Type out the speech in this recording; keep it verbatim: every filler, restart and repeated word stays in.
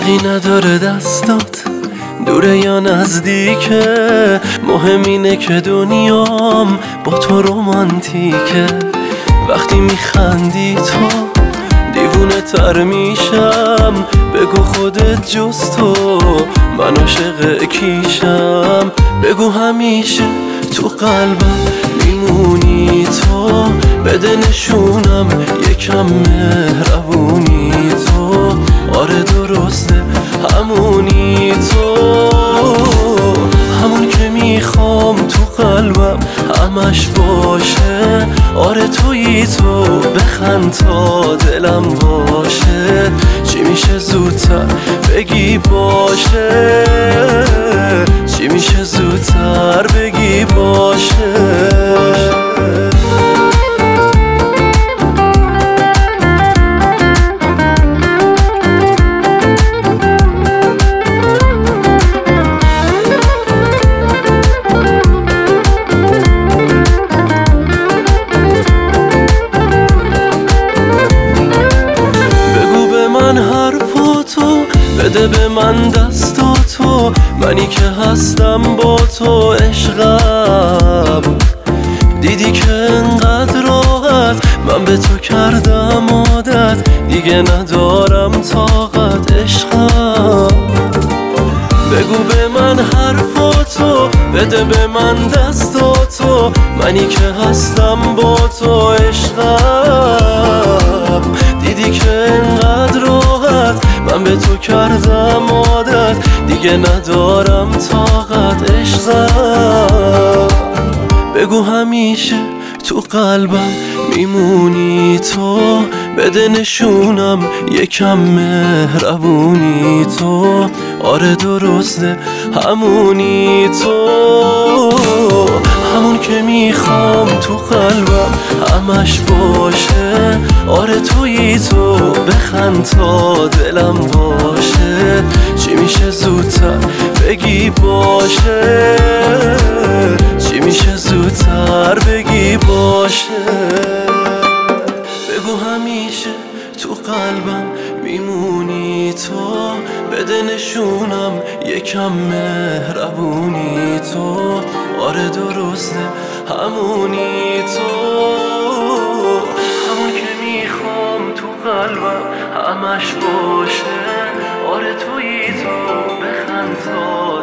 فرقی نداره دستات دوره یا نزدیکه، مهم اینه که دنیام با تو رومانتیکه. وقتی میخندی تو دیوونه تر میشم، بگو خودت جز تو من عاشق کیشم. بگو همیشه تو قلبم میمونی تو، بده نشونم یکم مهربونی تو. آره درسته همونی تو، همون که میخوام تو قلبم همش باشه. آره تویی تو، بخند تا دلم باشه. چی میشه زودتر بگی باشه، چی میشه زودتر بگی باشه. بده به من دستاتو، منی که هستم با تو عشقم. دیدی که انقدر راحت من به تو کردم عادت، دیگه ندارم طاقت عشقم. بگو به من حرفاتو، بده به من دستاتو، منی که هستم با تو عشقم. دیدی که انقدر راحت من به تو کردم عادت، دیگه ندارم طاقت عشقم. بگو همیشه تو قلبم میمونی تو، بده نشونم یکم مهربونی تو. آره درسته همونی تو، همون که میخوام تو قلبم همش باشه. آره تویی تو، بخند تا دلم باشه. چی میشه زودتر بگی باشه، چی میشه زودتر بگی باشه. بگو همیشه تو قلبم میمونی تو، بده نشونم یکم مهربونی تو. آره درسته همونی تو، همون که میخوام تو قلبم همش باشه. آره تویی تو، بخند تا